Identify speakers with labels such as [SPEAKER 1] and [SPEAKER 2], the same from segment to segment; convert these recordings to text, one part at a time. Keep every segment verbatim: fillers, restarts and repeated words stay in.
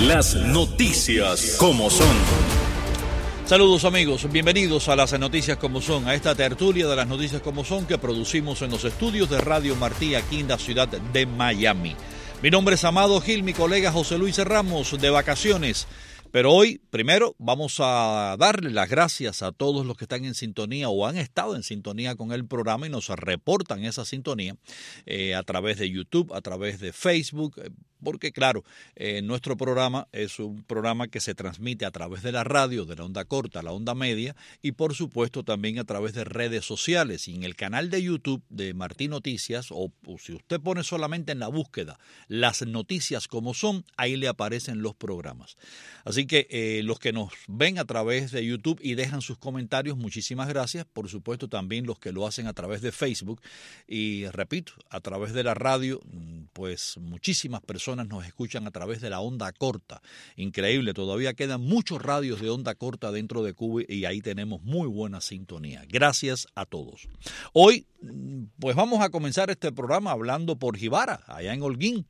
[SPEAKER 1] Las noticias como son.
[SPEAKER 2] Saludos amigos, bienvenidos a las noticias como son, a esta tertulia de las noticias como son que producimos en los estudios de Radio Martí aquí en la ciudad de Miami. Mi nombre es Amado Gil, mi colega José Luis Ramos de vacaciones. Pero hoy, primero, vamos a darle las gracias a todos los que están en sintonía o han estado en sintonía con el programa y nos reportan esa sintonía eh, a través de YouTube, a través de Facebook, eh, porque claro, eh, nuestro programa es un programa que se transmite a través de la radio, de la onda corta, la onda media y por supuesto también a través de redes sociales. Y en el canal de YouTube de Martí Noticias, o, o si usted pone solamente en la búsqueda las noticias como son, ahí le aparecen los programas. Así que eh, los que nos ven a través de YouTube y dejan sus comentarios, muchísimas gracias. Por supuesto también los que lo hacen a través de Facebook y repito, a través de la radio, pues muchísimas personas nos escuchan a través de la onda corta. Increíble, todavía quedan muchos radios de onda corta dentro de Cuba y ahí tenemos muy buena sintonía. Gracias a todos. Hoy, pues vamos a comenzar este programa hablando por Jibara, allá en Holguín.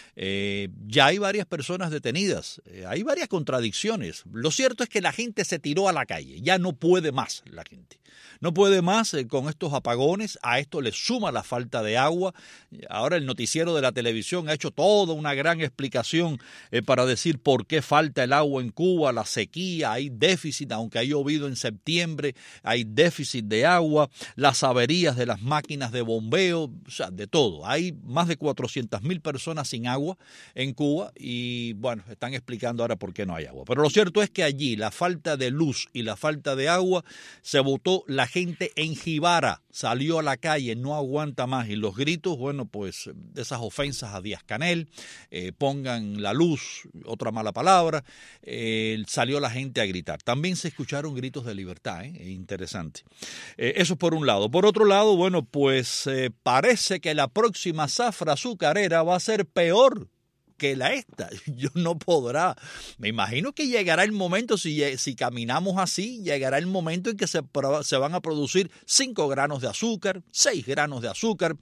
[SPEAKER 2] Eh, ya hay varias personas detenidas, eh, hay varias contradicciones. Lo cierto es que la gente se tiró a la calle, ya no puede más la gente. No puede más eh, con estos apagones, a esto le suma la falta de agua. Ahora el noticiero de la televisión ha hecho toda una gran explicación eh, para decir por qué falta el agua en Cuba, la sequía, hay déficit, aunque ha llovido en septiembre, hay déficit de agua, las averías de las máquinas de bombeo, o sea, de todo. Hay más de cuatrocientas mil personas sin agua en Cuba y bueno, están explicando ahora por qué no hay agua. Pero lo cierto es que allí la falta de luz y la falta de agua se botó la gente en Jibara, salió a la calle, no aguanta más y los gritos, bueno, pues esas ofensas a Díaz-Canel, eh, pongan la luz, otra mala palabra, eh, salió la gente a gritar. También se escucharon gritos de libertad, ¿eh? Interesante. Eh, eso por un lado. Por otro lado, bueno, pues eh, parece que la próxima zafra azucarera va a ser peor que la esta. Yo no podrá. Me imagino que llegará el momento, si, si caminamos así, llegará el momento en que se, se van a producir cinco granos de azúcar, seis granos de azúcar,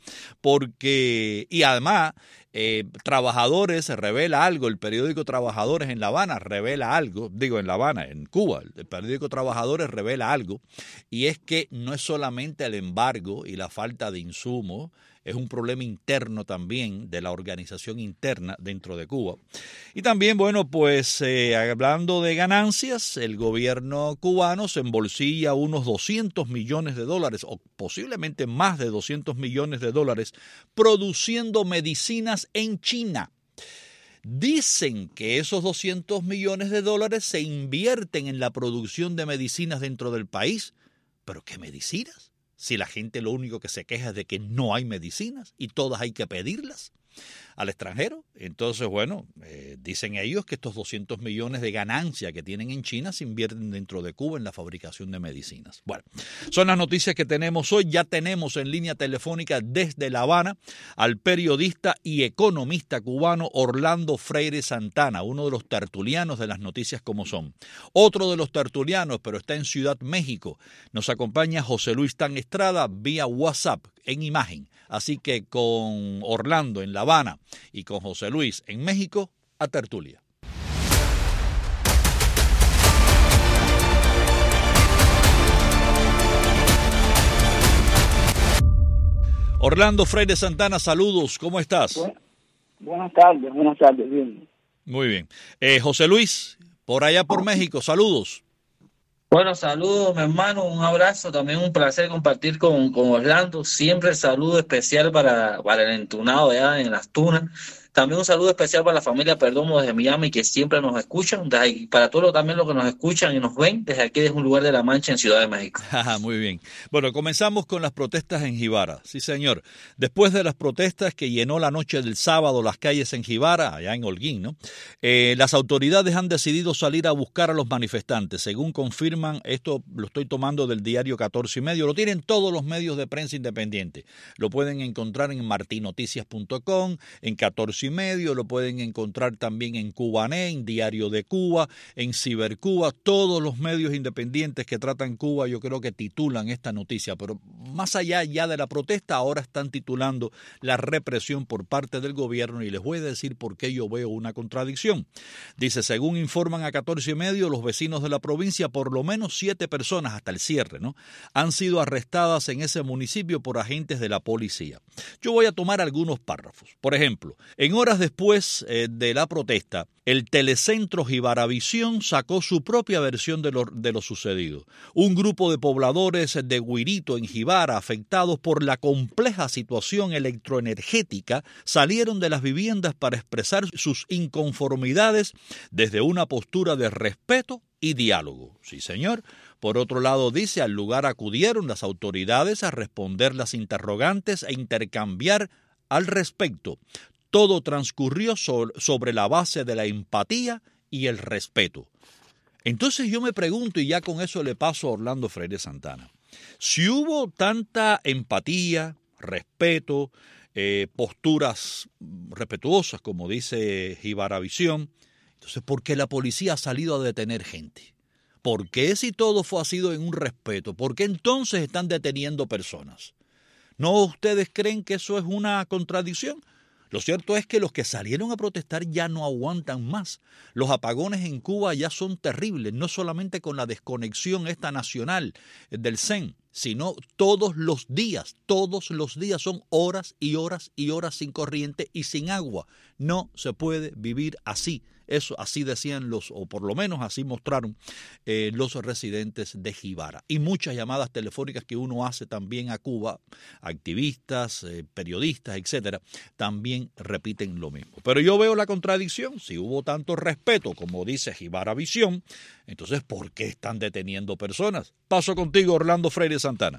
[SPEAKER 2] porque, y además, eh, Trabajadores revela algo, el periódico Trabajadores en La Habana revela algo, digo en La Habana, en Cuba, el periódico Trabajadores revela algo, y es que no es solamente el embargo y la falta de insumos, es un problema interno también de la organización interna dentro de Cuba. Y también, bueno, pues eh, hablando de ganancias, el gobierno cubano se embolsilla unos doscientos millones de dólares, o posiblemente más de doscientos millones de dólares, produciendo medicinas en China. Dicen que esos doscientos millones de dólares se invierten en la producción de medicinas dentro del país. ¿Pero qué medicinas? Si la gente lo único que se queja es de que no hay medicinas y todas hay que pedirlas al extranjero. Entonces, bueno, eh, dicen ellos que estos doscientos millones de ganancia que tienen en China se invierten dentro de Cuba en la fabricación de medicinas. Bueno, son las noticias que tenemos hoy. Ya tenemos en línea telefónica desde La Habana al periodista y economista cubano Orlando Freire Santana, uno de los tertulianos de las noticias como son. Otro de los tertulianos, pero está en Ciudad México, nos acompaña José Luis Tan Estrada vía WhatsApp en imagen. Así que con Orlando en La Habana y con José Luis en México, a tertulia. Orlando Freire Santana, saludos, ¿cómo estás?
[SPEAKER 3] Bueno, buenas tardes, buenas tardes, bien.
[SPEAKER 2] Muy bien. Eh, José Luis, por allá por México, saludos.
[SPEAKER 4] Bueno, saludos, mi hermano, un abrazo, también un placer compartir con, con Orlando, siempre el saludo especial para, para el entunado allá en Las Tunas, también un saludo especial para la familia Perdomo desde Miami, que siempre nos escuchan, y para todos también los que nos escuchan y nos ven desde aquí, desde un lugar de La Mancha en Ciudad de México.
[SPEAKER 2] Muy bien. Bueno, comenzamos con las protestas en Jibara. Sí, señor. Después de las protestas que llenó la noche del sábado las calles en Jibara, allá en Holguín, ¿no? Eh, las autoridades han decidido salir a buscar a los manifestantes. Según confirman, esto lo estoy tomando del diario catorce y medio, lo tienen todos los medios de prensa independiente. Lo pueden encontrar en martinoticias punto com, en catorce catorce y medio, lo pueden encontrar también en Cubané, en Diario de Cuba, en Cibercuba. Todos los medios independientes que tratan Cuba yo creo que titulan esta noticia, pero más allá ya de la protesta, ahora están titulando la represión por parte del gobierno, y les voy a decir por qué yo veo una contradicción. Dice, según informan a catorce y medio, los vecinos de la provincia, por lo menos siete personas hasta el cierre, ¿no?, han sido arrestadas en ese municipio por agentes de la policía. Yo voy a tomar algunos párrafos. Por ejemplo, en horas después eh, de la protesta, el telecentro Jibaravisión sacó su propia versión de lo, de lo sucedido. Un grupo de pobladores de Guirito en Jibara, afectados por la compleja situación electroenergética, salieron de las viviendas para expresar sus inconformidades desde una postura de respeto y diálogo. Sí, señor. Por otro lado, dice, al lugar acudieron las autoridades a responder las interrogantes e intercambiar al respecto. Todo transcurrió sobre la base de la empatía y el respeto. Entonces yo me pregunto, y ya con eso le paso a Orlando Freire Santana, si hubo tanta empatía, respeto, eh, posturas respetuosas, como dice Jibaravisión, entonces ¿por qué la policía ha salido a detener gente? ¿Por qué, si todo fue ha sido en un respeto? ¿Por qué entonces están deteniendo personas? ¿No ustedes creen que eso es una contradicción? Lo cierto es que los que salieron a protestar ya no aguantan más. Los apagones en Cuba ya son terribles, no solamente con la desconexión esta nacional del C E N, sino todos los días, todos los días son horas y horas y horas sin corriente y sin agua. No se puede vivir así. Eso así decían los, o por lo menos así mostraron eh, los residentes de Jibara. Y muchas llamadas telefónicas que uno hace también a Cuba, activistas, eh, periodistas, etcétera, también repiten lo mismo. Pero yo veo la contradicción. Si hubo tanto respeto, como dice Jibaravisión, entonces ¿por qué están deteniendo personas? Paso contigo, Orlando Freire Santana.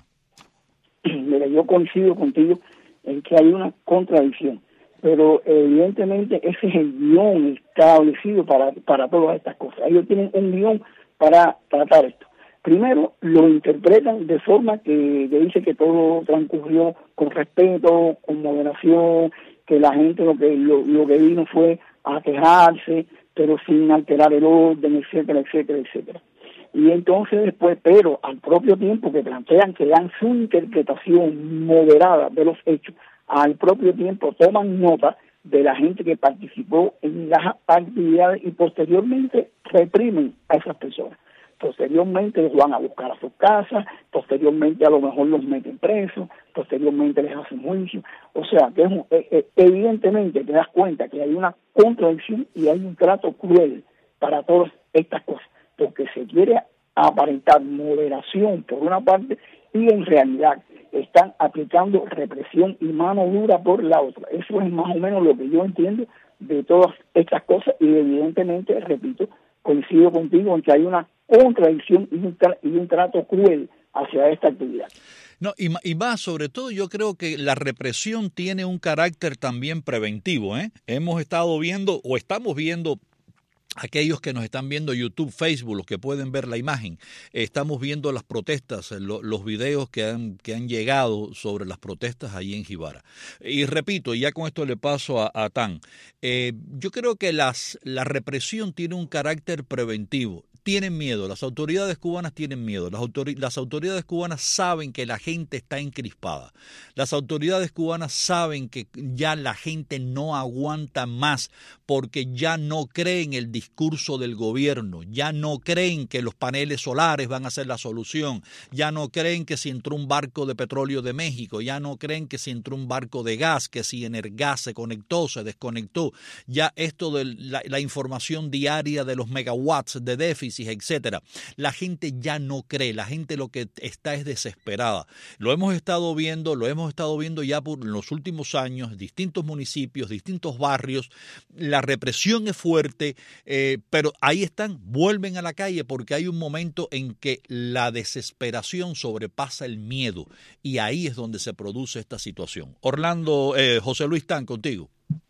[SPEAKER 3] Mira, yo coincido contigo en que hay una contradicción, pero evidentemente ese es el guión establecido para, para todas estas cosas. Ellos tienen un guión para tratar esto. Primero, lo interpretan de forma que, que dice que todo transcurrió con respeto, con moderación, que la gente lo que lo, lo que vino fue a quejarse, pero sin alterar el orden, etcétera, etcétera, etcétera. Y entonces después, pero al propio tiempo que plantean que dan su interpretación moderada de los hechos, al propio tiempo toman nota de la gente que participó en las actividades y posteriormente reprimen a esas personas. Posteriormente los van a buscar a sus casas, posteriormente a lo mejor los meten presos, posteriormente les hacen juicio. O sea, que es un, eh, evidentemente te das cuenta que hay una contradicción y hay un trato cruel para todas estas cosas, porque se quiere aparentar moderación por una parte y en realidad están aplicando represión y mano dura por la otra. Eso es más o menos lo que yo entiendo de todas estas cosas y evidentemente, repito, coincido contigo en que hay una contradicción y un, tra- y un trato cruel hacia esta actividad.
[SPEAKER 2] No, y, y más, sobre todo, yo creo que la represión tiene un carácter también preventivo, ¿eh? Hemos estado viendo, o estamos viendo, aquellos que nos están viendo YouTube, Facebook, los que pueden ver la imagen, estamos viendo las protestas, lo, los videos que han, que han llegado sobre las protestas allí en Jibara. Y repito, y ya con esto le paso a, a Tan, eh, yo creo que las, la represión tiene un carácter preventivo. Tienen miedo, las autoridades cubanas tienen miedo, las, autori- las autoridades cubanas saben que la gente está encrispada, las autoridades cubanas saben que ya la gente no aguanta más porque ya no creen el discurso del gobierno, ya no creen que los paneles solares van a ser la solución, ya no creen que si entró un barco de petróleo de México, ya no creen que si entró un barco de gas, que si Energas se conectó, se desconectó, ya esto de la, la información diaria de los megawatts de déficit, etcétera. La gente ya no cree, la gente lo que está es desesperada. Lo hemos estado viendo, lo hemos estado viendo ya por los últimos años, distintos municipios, distintos barrios. La represión es fuerte, eh, pero ahí están, vuelven a la calle porque hay un momento en que la desesperación sobrepasa el miedo y ahí es donde se produce esta situación. Orlando, eh, José Luis Tan, contigo.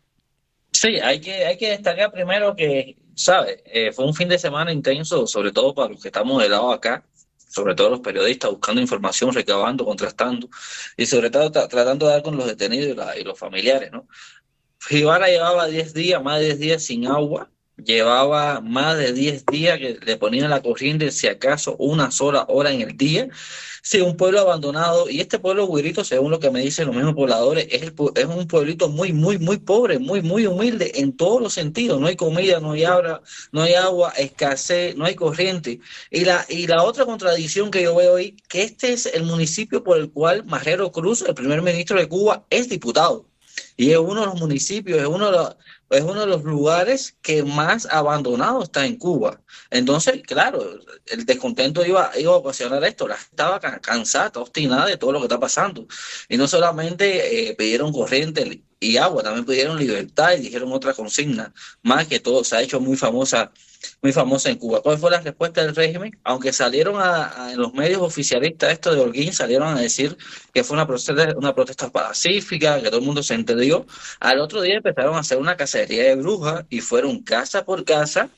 [SPEAKER 4] Sí, hay que, hay que destacar primero que, ¿sabes? Eh, fue un fin de semana intenso, sobre todo para los que estamos de lado acá, sobre todo los periodistas buscando información, recabando, contrastando y sobre todo tra- tratando de dar con los detenidos y, la, y los familiares, ¿no? Jibara llevaba diez días, más de diez días sin agua, llevaba más de diez días que le ponían la corriente, si acaso una sola hora en el día. Sí, un pueblo abandonado, y este pueblo Guirito, según lo que me dicen los mismos pobladores, es, el, es un pueblito muy, muy, muy pobre, muy, muy humilde en todos los sentidos. No hay comida, no hay agua, no hay agua, escasez, no hay corriente. Y la, y la otra contradicción que yo veo hoy, que este es el municipio por el cual Marrero Cruz, el primer ministro de Cuba, es diputado. Y es uno de los municipios, es uno de los, es uno de los lugares que más abandonado está en Cuba. Entonces, claro, el descontento iba, iba a ocasionar esto. La gente estaba cansada, obstinada de todo lo que está pasando. Y no solamente eh, pidieron corriente y agua, también pidieron libertad y dijeron otra consigna. Más que todo, se ha hecho muy famosa muy famosa en Cuba. ¿Cuál fue la respuesta del régimen? Aunque salieron a, a, en los medios oficialistas, esto de Holguín, salieron a decir que fue una protesta, una protesta pacífica, que todo el mundo se entendió. Al otro día empezaron a hacer una cacería de brujas y fueron casa por casa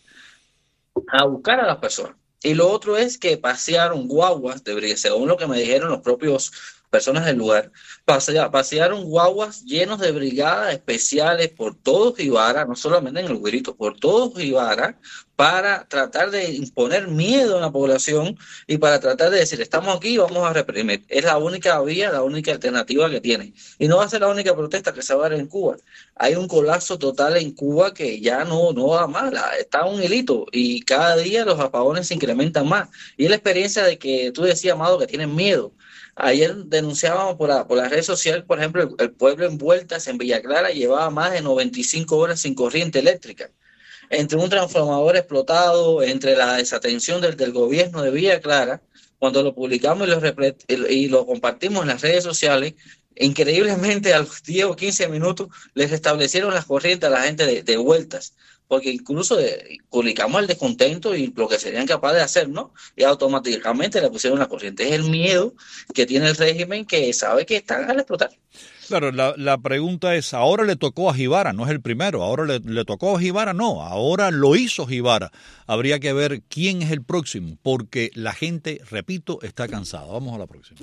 [SPEAKER 4] a buscar a las personas. Y lo otro es que pasearon guaguas de brigada, según lo que me dijeron los propios personas del lugar, pasea, pasearon guaguas llenos de brigadas especiales por todo Jibara, no solamente en el Guirito, por todo Jibara, para tratar de imponer miedo a la población y para tratar de decir, estamos aquí, vamos a reprimir. Es la única vía, la única alternativa que tienen. Y no va a ser la única protesta que se va a dar en Cuba. Hay un colapso total en Cuba que ya no, no va más, está a un hilito y cada día los apagones se incrementan más. Y es la experiencia de que tú decías, Amado, que tienen miedo. Ayer denunciábamos por la, por la red social, por ejemplo, el, el pueblo en Vueltas, en Villa Clara, llevaba más de noventa y cinco horas sin corriente eléctrica. Entre un transformador explotado, entre la desatención del, del gobierno de Villa Clara, cuando lo publicamos y lo, y lo compartimos en las redes sociales, increíblemente a los diez o quince minutos les restablecieron las corrientes a la gente de, de Vueltas, porque incluso de, publicamos el descontento y lo que serían capaces de hacer, ¿no? Y automáticamente le pusieron la corriente. Es el miedo que tiene el régimen, que sabe que están al explotar.
[SPEAKER 2] Claro, la, la pregunta es, ahora le tocó a Jibara, no es el primero, ahora le, le tocó a Jibara, no, ahora lo hizo Jibara. Habría que ver quién es el próximo, porque la gente, repito, está cansada. Vamos a la próxima.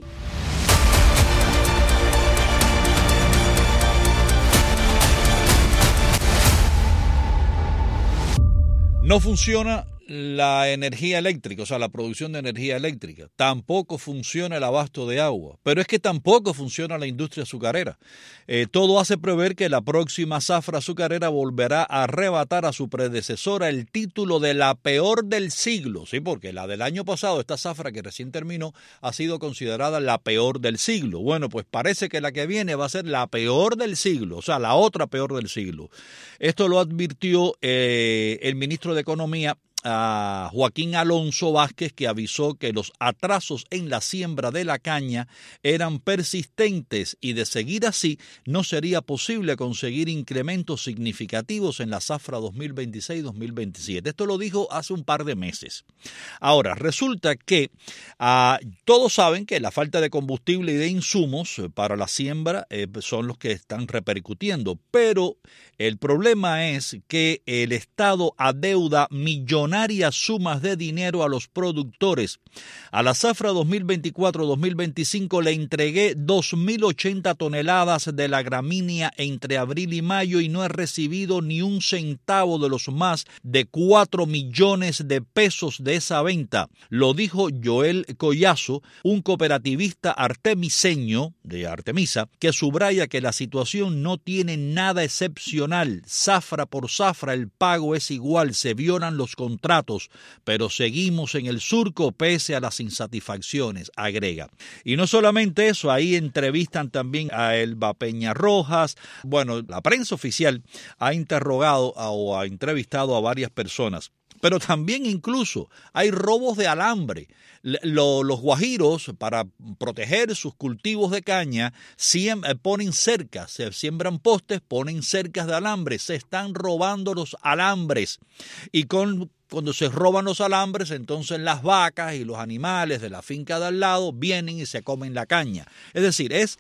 [SPEAKER 2] No funciona la energía eléctrica, o sea, la producción de energía eléctrica. Tampoco funciona el abasto de agua. Pero es que tampoco funciona la industria azucarera. Eh, todo hace prever que la próxima zafra azucarera volverá a arrebatar a su predecesora el título de la peor del siglo. Sí, porque la del año pasado, esta zafra que recién terminó, ha sido considerada la peor del siglo. Bueno, pues parece que la que viene va a ser la peor del siglo, o sea, la otra peor del siglo. Esto lo advirtió eh, el ministro de Economía, a Joaquín Alonso Vázquez, que avisó que los atrasos en la siembra de la caña eran persistentes y de seguir así no sería posible conseguir incrementos significativos en la zafra dos mil veintiséis dos mil veintisiete. Esto lo dijo hace un par de meses. Ahora, resulta que uh, todos saben que la falta de combustible y de insumos para la siembra eh, son los que están repercutiendo, pero el problema es que el Estado adeuda millonarias sumas de dinero a los productores. A la zafra dos mil veinticuatro dos mil veinticinco le entregué dos mil ochenta toneladas de la gramínea entre abril y mayo y no he recibido ni un centavo de los más de cuatro millones de pesos de esa venta. Lo dijo Joel Collazo, un cooperativista artemiseño de Artemisa, que subraya que la situación no tiene nada excepcional. Zafra por zafra el pago es igual, se violan los contratos, pero seguimos en el surco pese a las insatisfacciones, agrega. Y no solamente eso, ahí entrevistan también a Elba Peña Rojas. Bueno, la prensa oficial ha interrogado a, o ha entrevistado a varias personas. Pero también incluso hay robos de alambre. Los guajiros, para proteger sus cultivos de caña, ponen cercas, se siembran postes, ponen cercas de alambre, se están robando los alambres. Y con, cuando se roban los alambres, entonces las vacas y los animales de la finca de al lado vienen y se comen la caña. Es decir, es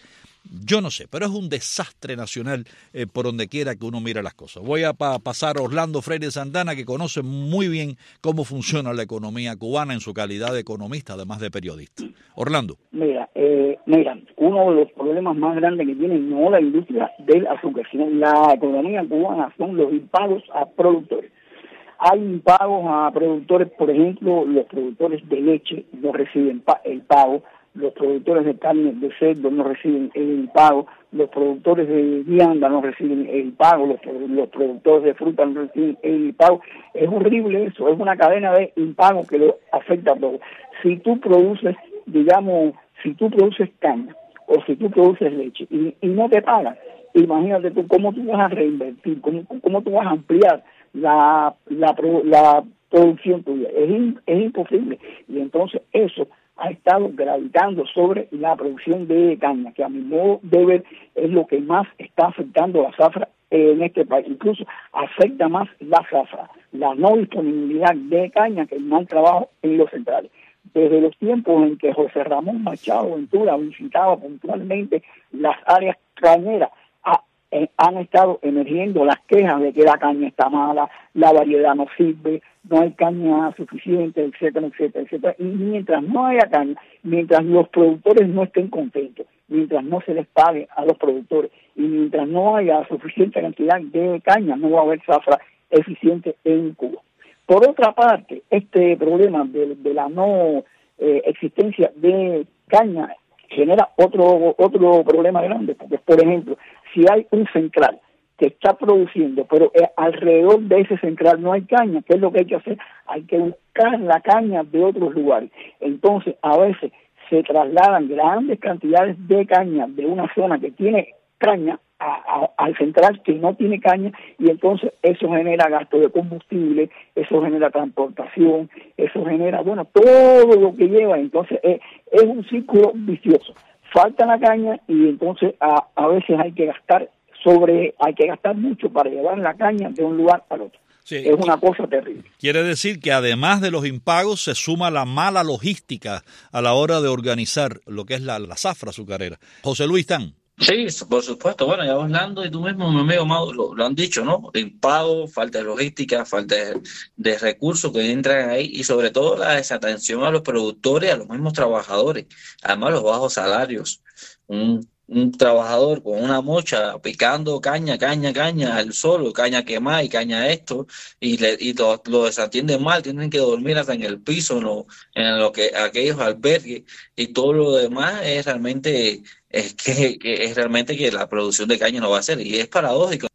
[SPEAKER 2] Yo no sé, pero es un desastre nacional eh, por donde quiera que uno mire las cosas. Voy a pa pasar a Orlando Freire Santana, que conoce muy bien cómo funciona la economía cubana en su calidad de economista, además de periodista. Orlando.
[SPEAKER 3] Mira, eh, mira, uno de los problemas más grandes que tiene no la industria del azúcar, sino la economía cubana son los impagos a productores. Hay impagos a productores, por ejemplo, los productores de leche no reciben pa el pago, los productores de carne de cerdo no reciben el pago, los productores de vianda no reciben el pago, los, los productores de fruta no reciben el pago. Es horrible eso, es una cadena de impagos que lo afecta a todos. Si tú produces, digamos, si tú produces caña o si tú produces leche y, y no te pagan, imagínate tú cómo tú vas a reinvertir, cómo, cómo tú vas a ampliar la, la, la producción tuya. Es, in, es imposible. Y entonces eso ha estado gravitando sobre la producción de caña, que a mi modo de ver es lo que más está afectando la zafra en este país. Incluso afecta más la zafra, la no disponibilidad de caña que el mal trabajo en los centrales. Desde los tiempos en que José Ramón Machado Ventura visitaba puntualmente las áreas cañeras, ha, eh, han estado emergiendo las quejas de que la caña está mala, la variedad no sirve, no hay caña suficiente, etcétera, etcétera, etcétera. Y mientras no haya caña, mientras los productores no estén contentos, mientras no se les pague a los productores y mientras no haya suficiente cantidad de caña, no va a haber zafra eficiente en Cuba. Por otra parte, este problema de, de la no eh, existencia de caña genera otro otro problema grande, porque, por ejemplo, si hay un central que está produciendo, pero eh, alrededor de ese central no hay caña, ¿qué es lo que hay que hacer? Hay que buscar la caña de otros lugares. Entonces, a veces se trasladan grandes cantidades de caña de una zona que tiene caña a, a, al central que no tiene caña, y entonces eso genera gasto de combustible, eso genera transportación, eso genera, bueno, todo lo que lleva. Entonces es, es un círculo vicioso. Falta la caña y entonces a, a veces hay que gastar sobre, hay que gastar mucho para llevar la caña de un lugar al otro. Sí, es una cosa terrible.
[SPEAKER 2] Quiere decir que además de los impagos se suma la mala logística a la hora de organizar lo que es la, la zafra azucarera. José Luis Tan.
[SPEAKER 4] Sí, por supuesto. Bueno, ya hablando y tú mismo, mi amigo Mauro, lo, lo han dicho, ¿no? Impago, falta de logística, falta de, de recursos que entran ahí y sobre todo la desatención a los productores, a los mismos trabajadores, además los bajos salarios. Un un trabajador con una mocha picando caña, caña, caña al sol, caña quemada y caña esto, y, le, y lo, lo desatienden mal, tienen que dormir hasta en el piso, no, en lo que aquellos albergues, y todo lo demás es realmente es que, que es realmente que la producción de caña no va a ser, y es paradójico.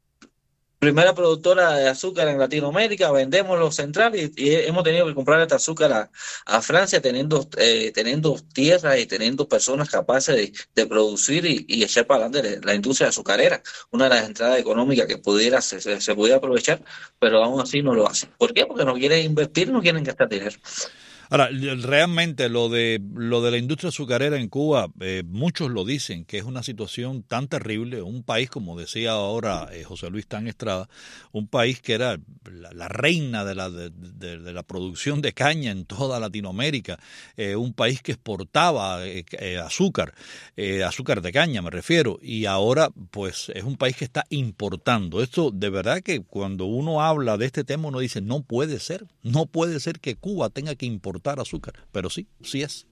[SPEAKER 4] Primera productora de azúcar en Latinoamérica, vendemos los centrales y, y hemos tenido que comprar este azúcar a, a Francia teniendo eh, teniendo tierras y teniendo personas capaces de, de producir y, y echar para adelante la industria azucarera, una de las entradas económicas que pudiera se, se, se pudiera aprovechar, pero aún así no lo hacen. ¿Por qué? Porque no quieren invertir, no quieren gastar dinero.
[SPEAKER 2] Ahora, realmente lo de lo de la industria azucarera en Cuba, eh, muchos lo dicen, que es una situación tan terrible, un país, como decía ahora eh, José Luis Tan Estrada, un país que era la, la reina de la, de, de, de la producción de caña en toda Latinoamérica, eh, un país que exportaba eh, eh, azúcar, eh, azúcar de caña me refiero, y ahora pues es un país que está importando. Esto de verdad que cuando uno habla de este tema uno dice, no puede ser, no puede ser que Cuba tenga que importar azúcar, pero sí, sí es.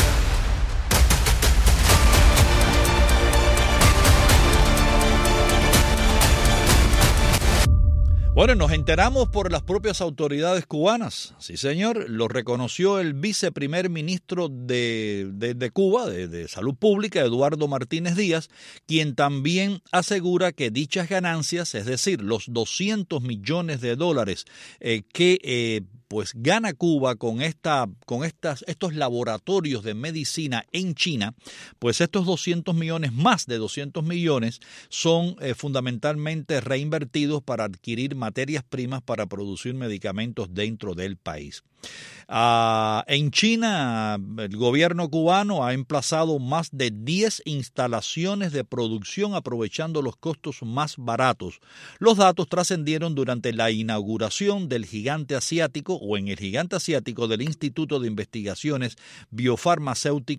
[SPEAKER 2] Bueno, nos enteramos por las propias autoridades cubanas. Sí, señor, lo reconoció el viceprimer ministro de, de, de Cuba, de, de Salud Pública, Eduardo Martínez Díaz, quien también asegura que dichas ganancias, es decir, los doscientos millones de dólares eh, que eh, pues gana Cuba con esta con estas estos laboratorios de medicina en China, pues estos doscientos millones, más de doscientos millones, son eh, fundamentalmente reinvertidos para adquirir materias primas para producir medicamentos dentro del país. Uh, en China, el gobierno cubano ha emplazado más de diez instalaciones de producción aprovechando los costos más baratos. Los datos trascendieron durante la inauguración del gigante asiático o en el gigante asiático del Instituto de Investigaciones Biofarmacéutica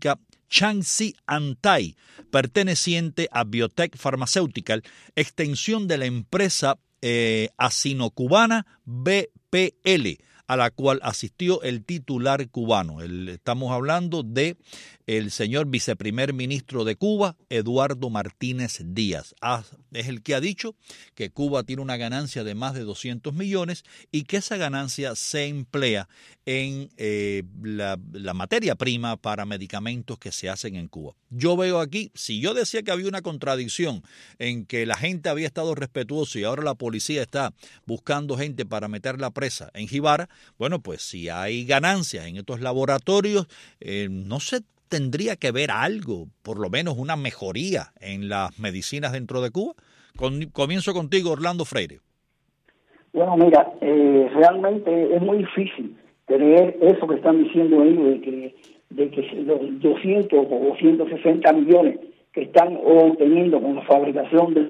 [SPEAKER 2] Changxi Antai, perteneciente a Biotech Pharmaceutical, extensión de la empresa eh, asino-cubana B P L, a la cual asistió el titular cubano. El, estamos hablando de el señor viceprimer ministro de Cuba, Eduardo Martínez Díaz. Ah, es el que ha dicho que Cuba tiene una ganancia de más de doscientos millones y que esa ganancia se emplea en eh, la, la materia prima para medicamentos que se hacen en Cuba. Yo veo aquí, si yo decía que había una contradicción en que la gente había estado respetuosa y ahora la policía está buscando gente para meterla presa en Jibara, bueno, pues si hay ganancias en estos laboratorios, eh, no se tendría que ver algo, por lo menos una mejoría en las medicinas dentro de Cuba. Con, comienzo contigo, Orlando Freire.
[SPEAKER 3] Bueno, mira, eh, realmente es muy difícil creer eso que están diciendo ellos de que, de que los doscientos o doscientos sesenta millones que están obteniendo con la fabricación de...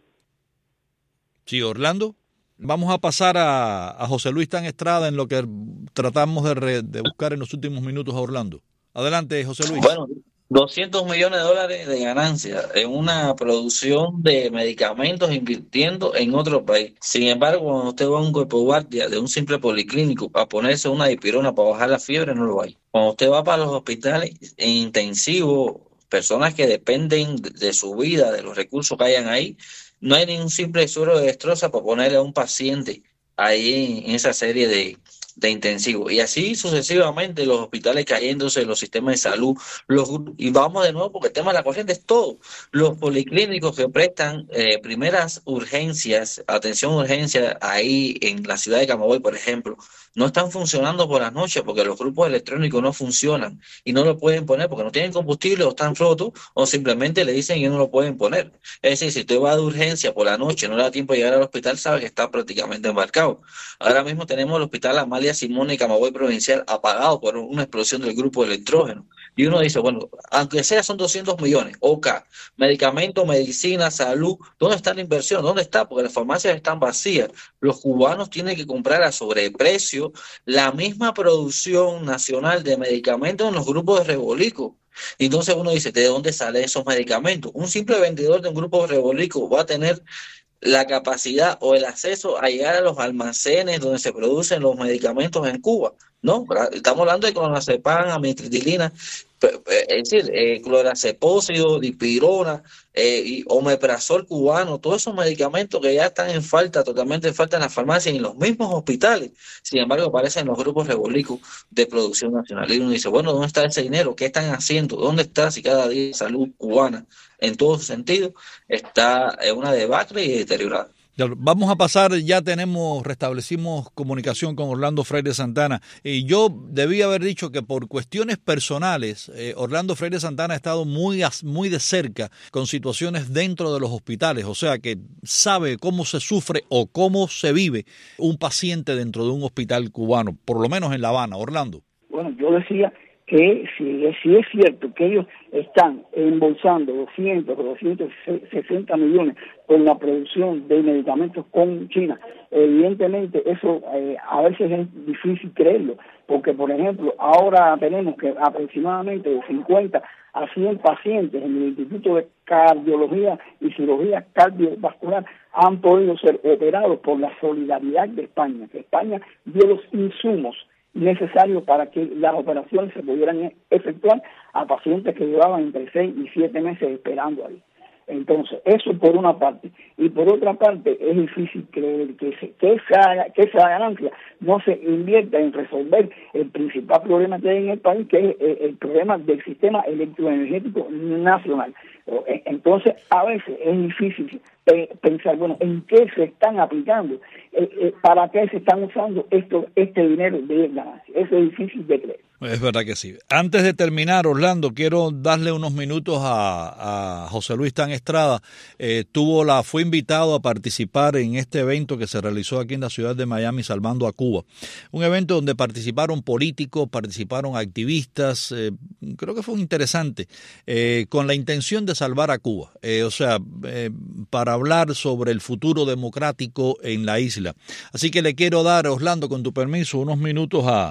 [SPEAKER 2] Sí, Orlando. Vamos a pasar a, a José Luis Tan Estrada en lo que tratamos de, re, de buscar en los últimos minutos a Orlando. Adelante, José Luis.
[SPEAKER 4] Bueno, doscientos millones de dólares de ganancia en una producción de medicamentos invirtiendo en otro país. Sin embargo, cuando usted va a un cuerpo guardia de un simple policlínico a ponerse una dipirona para bajar la fiebre, no lo hay. Cuando usted va para los hospitales intensivos, personas que dependen de su vida, de los recursos que hayan ahí, no hay ni un simple suero de destroza para ponerle a un paciente ahí en esa serie de, de intensivos. Y así sucesivamente los hospitales cayéndose, los sistemas de salud, los y vamos de nuevo porque el tema de la corriente es todo. Los policlínicos que prestan eh, primeras urgencias, atención urgencia ahí en la ciudad de Camagüey, por ejemplo, no están funcionando por las noches porque los grupos electrónicos no funcionan y no lo pueden poner porque no tienen combustible o están rotos o simplemente le dicen que no lo pueden poner. Es decir, si usted va de urgencia por la noche, no le da tiempo de llegar al hospital, sabe que está prácticamente embarcado. Ahora mismo tenemos el hospital Amalia Simón y Camagüey Provincial apagado por una explosión del grupo de electrógeno. Y uno dice, bueno, aunque sea son doscientos millones, ok, medicamentos, medicina, salud, ¿dónde está la inversión? ¿Dónde está? Porque las farmacias están vacías. Los cubanos tienen que comprar a sobreprecio la misma producción nacional de medicamentos en los grupos de Rebolico. Entonces uno dice, ¿de dónde salen esos medicamentos? Un simple vendedor de un grupo de Rebolico va a tener la capacidad o el acceso a llegar a los almacenes donde se producen los medicamentos en Cuba, ¿no? Estamos hablando de clonazepam, amitriptilina, es decir, eh, clorazepósido, dipirona, eh, y omeprazol cubano, todos esos medicamentos que ya están en falta, totalmente en falta en las farmacias y en los mismos hospitales. Sin embargo, aparecen en los grupos Rebolico de producción nacional. Y uno dice, bueno, ¿dónde está ese dinero? ¿Qué están haciendo? ¿Dónde está si cada día la salud cubana, en todo sentido, está en una debacle y deteriorada?
[SPEAKER 2] Vamos a pasar, ya tenemos, restablecimos comunicación con Orlando Freire Santana. Y yo debí haber dicho que por cuestiones personales, eh, Orlando Freire Santana ha estado muy, muy de cerca con situaciones dentro de los hospitales, o sea que sabe cómo se sufre o cómo se vive un paciente dentro de un hospital cubano, por lo menos en La Habana. Orlando.
[SPEAKER 3] Bueno, yo decía que si, si es cierto que ellos están embolsando doscientos o doscientos sesenta millones con la producción de medicamentos con China, evidentemente eso eh, a veces es difícil creerlo, porque por ejemplo ahora tenemos que aproximadamente de cincuenta a cien pacientes en el Instituto de Cardiología y Cirugía Cardiovascular han podido ser operados por la solidaridad de España, que España dio los insumos necesarios para que las operaciones se pudieran efectuar a pacientes que llevaban entre seis y siete meses esperando ahí. Entonces, eso por una parte. Y por otra parte, es difícil creer que, se, que, esa, que esa ganancia no se invierta en resolver el principal problema que hay en el país, que es el, el problema del sistema electroenergético nacional. Entonces, a veces es difícil pensar, bueno, ¿en qué se están aplicando? Eh, eh, ¿Para qué se están usando esto, este dinero de ganancia? Eso es difícil de creer.
[SPEAKER 2] Es verdad que sí. Antes de terminar, Orlando, quiero darle unos minutos a, a José Luis Tan Estrada. Eh, tuvo la, fue invitado a participar en este evento que se realizó aquí en la ciudad de Miami, Salvando a Cuba. Un evento donde participaron políticos, participaron activistas. Eh, creo que fue interesante, eh, con la intención de salvar a Cuba. Eh, o sea, eh, para hablar sobre el futuro democrático en la isla. Así que le quiero dar, Orlando, con tu permiso, unos minutos a,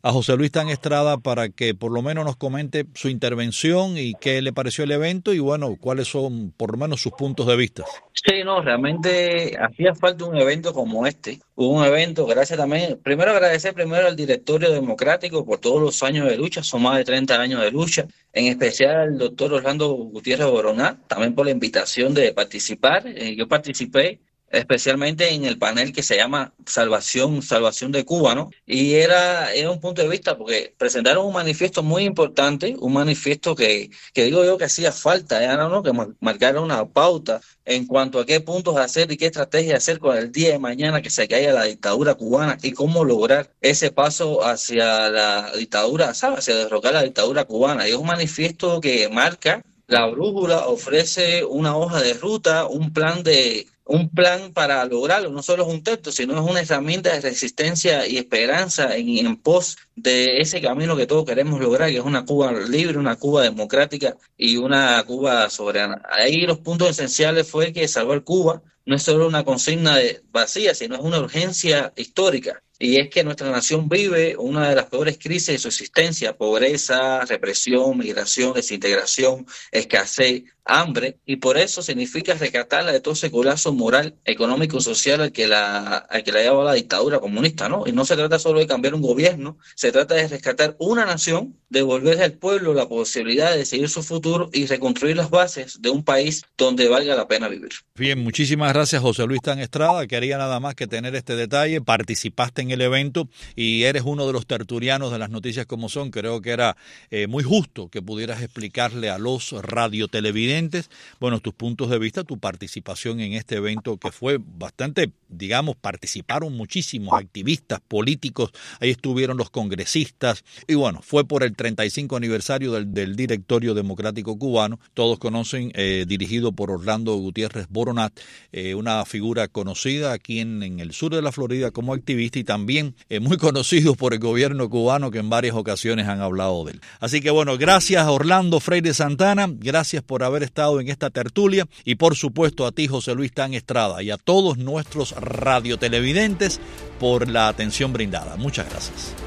[SPEAKER 2] a José Luis Tan Estrada para que por lo menos nos comente su intervención y qué le pareció el evento y bueno, cuáles son por lo menos sus puntos de vista.
[SPEAKER 4] Sí, no, realmente hacía falta un evento como este. Hubo un evento, gracias también, primero agradecer primero al Directorio Democrático por todos los años de lucha, son más de treinta años de lucha, en especial al doctor Orlando Gutiérrez Boroná, también por la invitación de participar. Eh, yo participé especialmente en el panel que se llama Salvación, Salvación de Cuba, ¿no? Y era, era un punto de vista, porque presentaron un manifiesto muy importante, un manifiesto que, que digo yo que hacía falta, ¿eh? ¿no? Que marcaron una pauta en cuanto a qué puntos hacer y qué estrategia hacer con el día de mañana que se caiga la dictadura cubana y cómo lograr ese paso hacia la dictadura, ¿sabes? Hacia derrocar la dictadura cubana. Y es un manifiesto que marca la brújula, ofrece una hoja de ruta, un plan de un plan para lograrlo. No solo es un texto, sino es una herramienta de resistencia y esperanza en, en pos de ese camino que todos queremos lograr, que es una Cuba libre, una Cuba democrática y una Cuba soberana. Ahí los puntos esenciales fue que salvar Cuba no es solo una consigna de vacía, sino es una urgencia histórica. Y es que nuestra nación vive una de las peores crisis de su existencia: pobreza, represión, migración, desintegración, escasez, hambre, y por eso significa rescatarla de todo ese colapso moral, económico, social al que la al que la lleva la dictadura comunista, ¿no? Y no se trata solo de cambiar un gobierno, se trata de rescatar una nación, devolverle al pueblo la posibilidad de decidir su futuro y reconstruir las bases de un país donde valga la pena vivir.
[SPEAKER 2] Bien, muchísimas gracias, José Luis Tan Estrada. Quería nada más que tener este detalle. Participaste en el evento y eres uno de los tertulianos de las noticias como son. Creo que era eh, muy justo que pudieras explicarle a los radiotelevidentes, bueno, tus puntos de vista, tu participación en este evento que fue bastante, digamos, participaron muchísimos activistas políticos, ahí estuvieron los congresistas y bueno, fue por el treinta y cinco aniversario del, del Directorio Democrático Cubano, todos conocen, eh, dirigido por Orlando Gutiérrez Boroná, eh, una figura conocida aquí en, en el sur de la Florida como activista y también eh, muy conocido por el gobierno cubano que en varias ocasiones han hablado de él. Así que bueno, gracias a Orlando Freire Santana, gracias por haber estado en esta tertulia y por supuesto a ti, José Luis Tan Estrada, y a todos nuestros radiotelevidentes por la atención brindada. Muchas gracias.